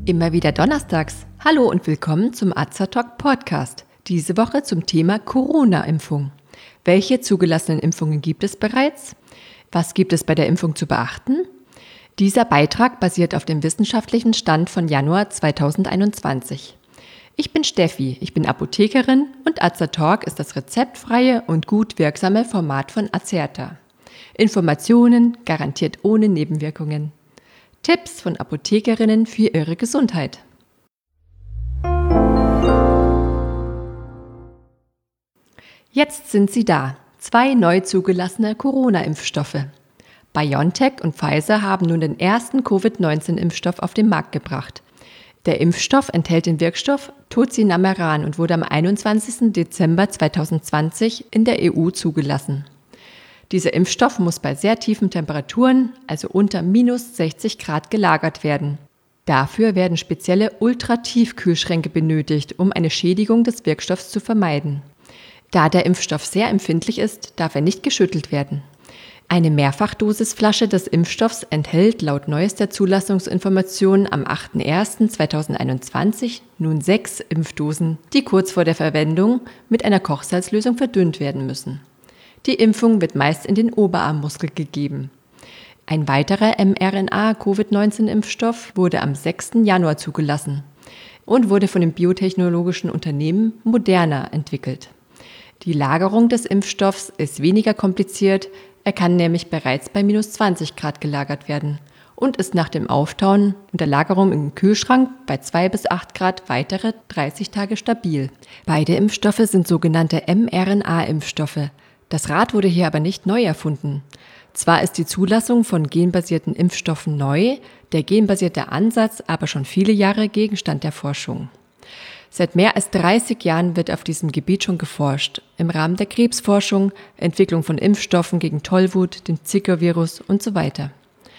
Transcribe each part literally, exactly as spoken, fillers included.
Immer wieder donnerstags. Hallo und willkommen zum Azertalk Podcast. Diese Woche zum Thema Corona-Impfung. Welche zugelassenen Impfungen gibt es bereits? Was gibt es bei der Impfung zu beachten? Dieser Beitrag basiert auf dem wissenschaftlichen Stand von Januar zweitausendeinundzwanzig. Ich bin Steffi, ich bin Apothekerin und Azertalk ist das rezeptfreie und gut wirksame Format von Azerta. Informationen garantiert ohne Nebenwirkungen. Tipps von Apothekerinnen für ihre Gesundheit. Jetzt sind sie da. Zwei neu zugelassene Corona-Impfstoffe. BioNTech und Pfizer haben nun den ersten Covid neunzehn Impfstoff auf den Markt gebracht. Der Impfstoff enthält den Wirkstoff Tocinameran und wurde am einundzwanzigsten Dezember zweitausendzwanzig in der E U zugelassen. Dieser Impfstoff muss bei sehr tiefen Temperaturen, also unter minus sechzig Grad, gelagert werden. Dafür werden spezielle Ultratiefkühlschränke benötigt, um eine Schädigung des Wirkstoffs zu vermeiden. Da der Impfstoff sehr empfindlich ist, darf er nicht geschüttelt werden. Eine Mehrfachdosisflasche des Impfstoffs enthält laut neuester Zulassungsinformation am achter erster zweitausendeinundzwanzig nun sechs Impfdosen, die kurz vor der Verwendung mit einer Kochsalzlösung verdünnt werden müssen. Die Impfung wird meist in den Oberarmmuskel gegeben. Ein weiterer mRNA-Covid neunzehn Impfstoff wurde am sechster Januar zugelassen und wurde von dem biotechnologischen Unternehmen Moderna entwickelt. Die Lagerung des Impfstoffs ist weniger kompliziert, er kann nämlich bereits bei minus zwanzig Grad gelagert werden und ist nach dem Auftauen und der Lagerung im Kühlschrank bei zwei bis acht Grad weitere dreißig Tage stabil. Beide Impfstoffe sind sogenannte mRNA-Impfstoffe. Das Rad wurde hier aber nicht neu erfunden. Zwar ist die Zulassung von genbasierten Impfstoffen neu, der genbasierte Ansatz aber schon viele Jahre Gegenstand der Forschung. Seit mehr als dreißig Jahren wird auf diesem Gebiet schon geforscht, im Rahmen der Krebsforschung, Entwicklung von Impfstoffen gegen Tollwut, den Zika-Virus und so weiter.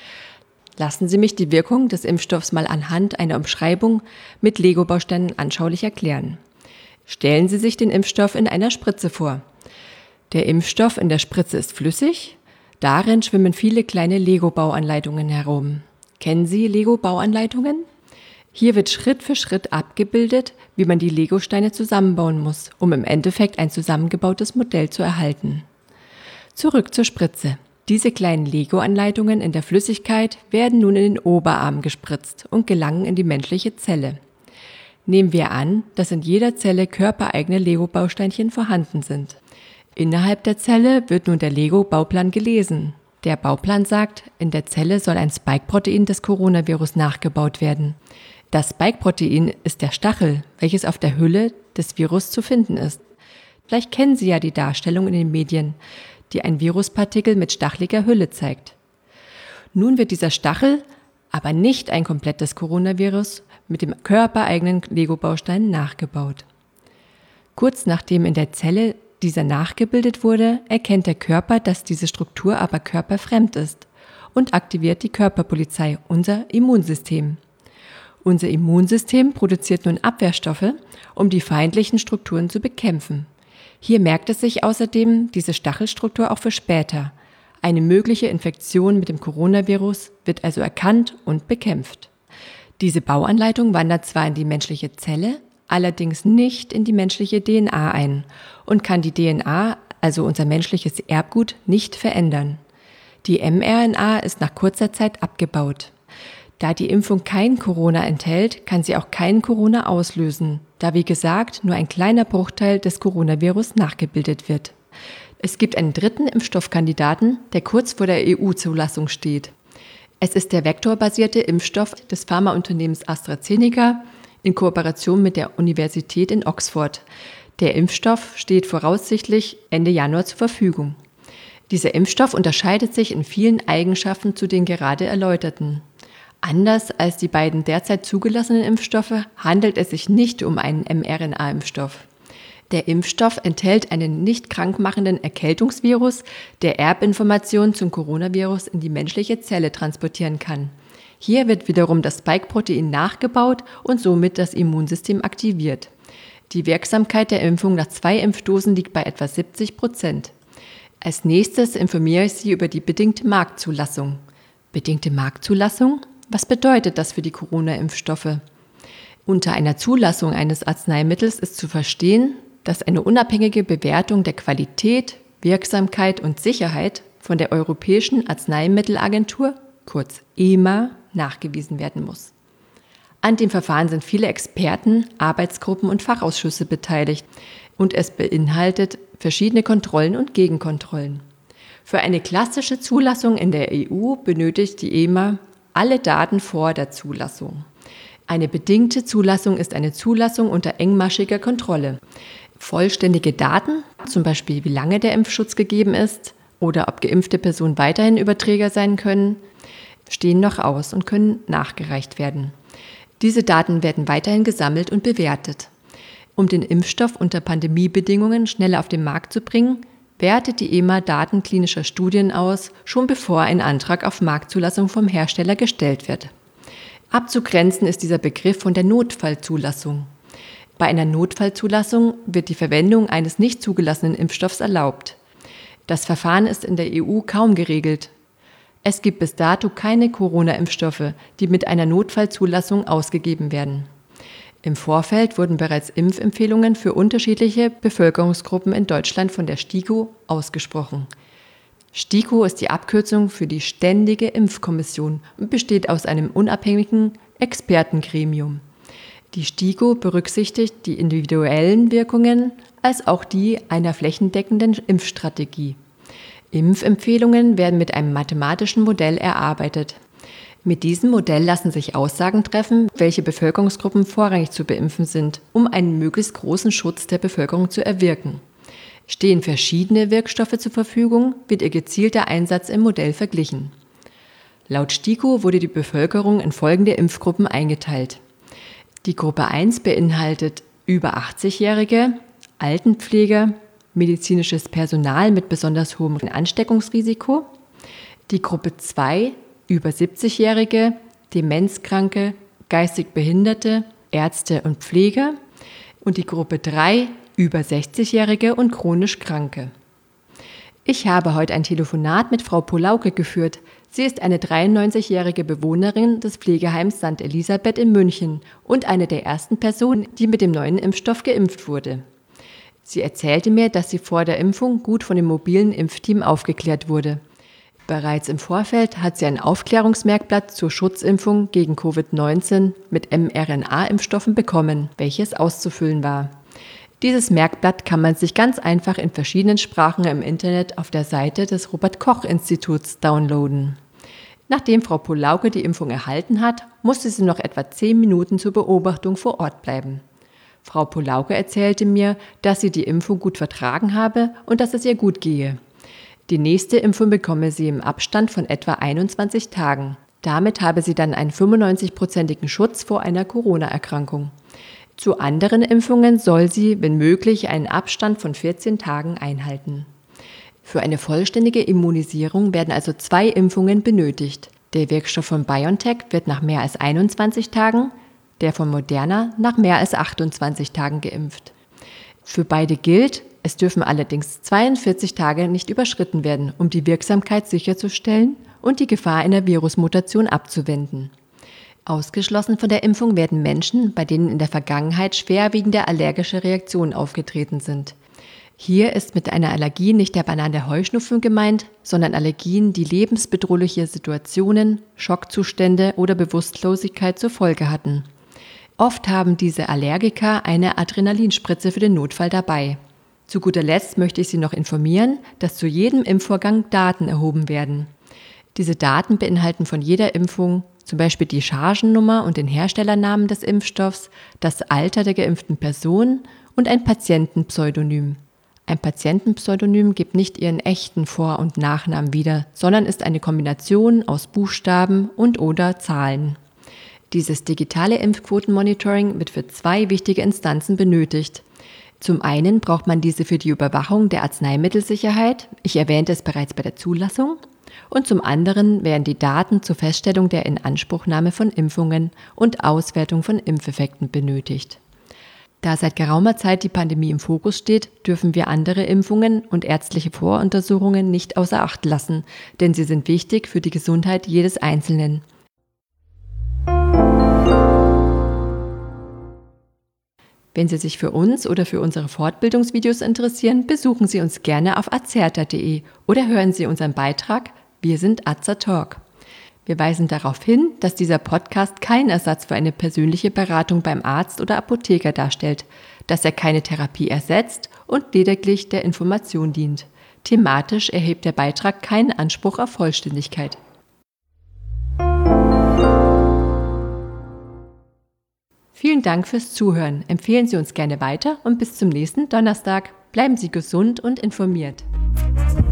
Lassen Sie mich die Wirkung des Impfstoffs mal anhand einer Umschreibung mit Lego-Bausteinen anschaulich erklären. Stellen Sie sich den Impfstoff in einer Spritze vor. Der Impfstoff in der Spritze ist flüssig, darin schwimmen viele kleine Lego-Bauanleitungen herum. Kennen Sie Lego-Bauanleitungen? Hier wird Schritt für Schritt abgebildet, wie man die Lego-Steine zusammenbauen muss, um im Endeffekt ein zusammengebautes Modell zu erhalten. Zurück zur Spritze. Diese kleinen Lego-Anleitungen in der Flüssigkeit werden nun in den Oberarm gespritzt und gelangen in die menschliche Zelle. Nehmen wir an, dass in jeder Zelle körpereigene Lego-Bausteinchen vorhanden sind. Innerhalb der Zelle wird nun der Lego-Bauplan gelesen. Der Bauplan sagt, in der Zelle soll ein Spike-Protein des Coronavirus nachgebaut werden. Das Spike-Protein ist der Stachel, welches auf der Hülle des Virus zu finden ist. Vielleicht kennen Sie ja die Darstellung in den Medien, die ein Viruspartikel mit stacheliger Hülle zeigt. Nun wird dieser Stachel, aber nicht ein komplettes Coronavirus, mit dem körpereigenen Lego-Baustein nachgebaut. Kurz nachdem in der Zelle dieser nachgebildet wurde, erkennt der Körper, dass diese Struktur aber körperfremd ist und aktiviert die Körperpolizei, unser Immunsystem. Unser Immunsystem produziert nun Abwehrstoffe, um die feindlichen Strukturen zu bekämpfen. Hier merkt es sich außerdem diese Stachelstruktur auch für später. Eine mögliche Infektion mit dem Coronavirus wird also erkannt und bekämpft. Diese Bauanleitung wandert zwar in die menschliche Zelle, allerdings nicht in die menschliche D N A ein und kann die D N A, also unser menschliches Erbgut, nicht verändern. Die mRNA ist nach kurzer Zeit abgebaut. Da die Impfung kein Corona enthält, kann sie auch kein Corona auslösen, da wie gesagt nur ein kleiner Bruchteil des Coronavirus nachgebildet wird. Es gibt einen dritten Impfstoffkandidaten, der kurz vor der E U-Zulassung steht. Es ist der vektorbasierte Impfstoff des Pharmaunternehmens AstraZeneca in Kooperation mit der Universität in Oxford. Der Impfstoff steht voraussichtlich Ende Januar zur Verfügung. Dieser Impfstoff unterscheidet sich in vielen Eigenschaften zu den gerade erläuterten. Anders als die beiden derzeit zugelassenen Impfstoffe handelt es sich nicht um einen mRNA-Impfstoff. Der Impfstoff enthält einen nicht krankmachenden Erkältungsvirus, der Erbinformationen zum Coronavirus in die menschliche Zelle transportieren kann. Hier wird wiederum das Spike-Protein nachgebaut und somit das Immunsystem aktiviert. Die Wirksamkeit der Impfung nach zwei Impfdosen liegt bei etwa siebzig Prozent. Als nächstes informiere ich Sie über die bedingte Marktzulassung. Bedingte Marktzulassung? Was bedeutet das für die Corona-Impfstoffe? Unter einer Zulassung eines Arzneimittels ist zu verstehen, dass eine unabhängige Bewertung der Qualität, Wirksamkeit und Sicherheit von der Europäischen Arzneimittelagentur, kurz E M A, nachgewiesen werden muss. An dem Verfahren sind viele Experten, Arbeitsgruppen und Fachausschüsse beteiligt und es beinhaltet verschiedene Kontrollen und Gegenkontrollen. Für eine klassische Zulassung in der E U benötigt die E M A alle Daten vor der Zulassung. Eine bedingte Zulassung ist eine Zulassung unter engmaschiger Kontrolle. Vollständige Daten, zum Beispiel wie lange der Impfschutz gegeben ist oder ob geimpfte Personen weiterhin Überträger sein können, stehen noch aus und können nachgereicht werden. Diese Daten werden weiterhin gesammelt und bewertet. Um den Impfstoff unter Pandemiebedingungen schneller auf den Markt zu bringen, wertet die E M A Daten klinischer Studien aus, schon bevor ein Antrag auf Marktzulassung vom Hersteller gestellt wird. Abzugrenzen ist dieser Begriff von der Notfallzulassung. Bei einer Notfallzulassung wird die Verwendung eines nicht zugelassenen Impfstoffs erlaubt. Das Verfahren ist in der E U kaum geregelt. Es gibt bis dato keine Corona-Impfstoffe, die mit einer Notfallzulassung ausgegeben werden. Im Vorfeld wurden bereits Impfempfehlungen für unterschiedliche Bevölkerungsgruppen in Deutschland von der STIKO ausgesprochen. STIKO ist die Abkürzung für die Ständige Impfkommission und besteht aus einem unabhängigen Expertengremium. Die STIKO berücksichtigt die individuellen Wirkungen als auch die einer flächendeckenden Impfstrategie. Impfempfehlungen werden mit einem mathematischen Modell erarbeitet. Mit diesem Modell lassen sich Aussagen treffen, welche Bevölkerungsgruppen vorrangig zu beimpfen sind, um einen möglichst großen Schutz der Bevölkerung zu erwirken. Stehen verschiedene Wirkstoffe zur Verfügung, wird ihr gezielter Einsatz im Modell verglichen. Laut STIKO wurde die Bevölkerung in folgende Impfgruppen eingeteilt. Die Gruppe eins beinhaltet über achtzig-Jährige, Altenpfleger, medizinisches Personal mit besonders hohem Ansteckungsrisiko, die Gruppe zwei über siebzig-Jährige, Demenzkranke, geistig Behinderte, Ärzte und Pfleger und die Gruppe drei über sechzig-Jährige und chronisch Kranke. Ich habe heute ein Telefonat mit Frau Polauke geführt. Sie ist eine dreiundneunzigjährige Bewohnerin des Pflegeheims Sankt Elisabeth in München und eine der ersten Personen, die mit dem neuen Impfstoff geimpft wurde. Sie erzählte mir, dass sie vor der Impfung gut von dem mobilen Impfteam aufgeklärt wurde. Bereits im Vorfeld hat sie ein Aufklärungsmerkblatt zur Schutzimpfung gegen Covid neunzehn mit mRNA-Impfstoffen bekommen, welches auszufüllen war. Dieses Merkblatt kann man sich ganz einfach in verschiedenen Sprachen im Internet auf der Seite des Robert-Koch-Instituts downloaden. Nachdem Frau Polauke die Impfung erhalten hat, musste sie noch etwa zehn Minuten zur Beobachtung vor Ort bleiben. Frau Polauke erzählte mir, dass sie die Impfung gut vertragen habe und dass es ihr gut gehe. Die nächste Impfung bekomme sie im Abstand von etwa einundzwanzig Tagen. Damit habe sie dann einen fünfundneunzig-prozentigen Schutz vor einer Corona-Erkrankung. Zu anderen Impfungen soll sie, wenn möglich, einen Abstand von vierzehn Tagen einhalten. Für eine vollständige Immunisierung werden also zwei Impfungen benötigt. Der Wirkstoff von BioNTech wird nach mehr als einundzwanzig Tagen, der von Moderna nach mehr als achtundzwanzig Tagen geimpft. Für beide gilt, es dürfen allerdings zweiundvierzig Tage nicht überschritten werden, um die Wirksamkeit sicherzustellen und die Gefahr einer Virusmutation abzuwenden. Ausgeschlossen von der Impfung werden Menschen, bei denen in der Vergangenheit schwerwiegende allergische Reaktionen aufgetreten sind. Hier ist mit einer Allergie nicht der banale Heuschnupfen gemeint, sondern Allergien, die lebensbedrohliche Situationen, Schockzustände oder Bewusstlosigkeit zur Folge hatten. Oft haben diese Allergiker eine Adrenalinspritze für den Notfall dabei. Zu guter Letzt möchte ich Sie noch informieren, dass zu jedem Impfvorgang Daten erhoben werden. Diese Daten beinhalten von jeder Impfung zum Beispiel die Chargennummer und den Herstellernamen des Impfstoffs, das Alter der geimpften Person und ein Patientenpseudonym. Ein Patientenpseudonym gibt nicht Ihren echten Vor- und Nachnamen wieder, sondern ist eine Kombination aus Buchstaben und/oder Zahlen. Dieses digitale Impfquotenmonitoring wird für zwei wichtige Instanzen benötigt. Zum einen braucht man diese für die Überwachung der Arzneimittelsicherheit, ich erwähnte es bereits bei der Zulassung, und zum anderen werden die Daten zur Feststellung der Inanspruchnahme von Impfungen und Auswertung von Impfeffekten benötigt. Da seit geraumer Zeit die Pandemie im Fokus steht, dürfen wir andere Impfungen und ärztliche Voruntersuchungen nicht außer Acht lassen, denn sie sind wichtig für die Gesundheit jedes Einzelnen. Wenn Sie sich für uns oder für unsere Fortbildungsvideos interessieren, besuchen Sie uns gerne auf azerta punkt de oder hören Sie unseren Beitrag Wir sind Azertalk. Wir weisen darauf hin, dass dieser Podcast kein Ersatz für eine persönliche Beratung beim Arzt oder Apotheker darstellt, dass er keine Therapie ersetzt und lediglich der Information dient. Thematisch erhebt der Beitrag keinen Anspruch auf Vollständigkeit. Vielen Dank fürs Zuhören. Empfehlen Sie uns gerne weiter und bis zum nächsten Donnerstag. Bleiben Sie gesund und informiert.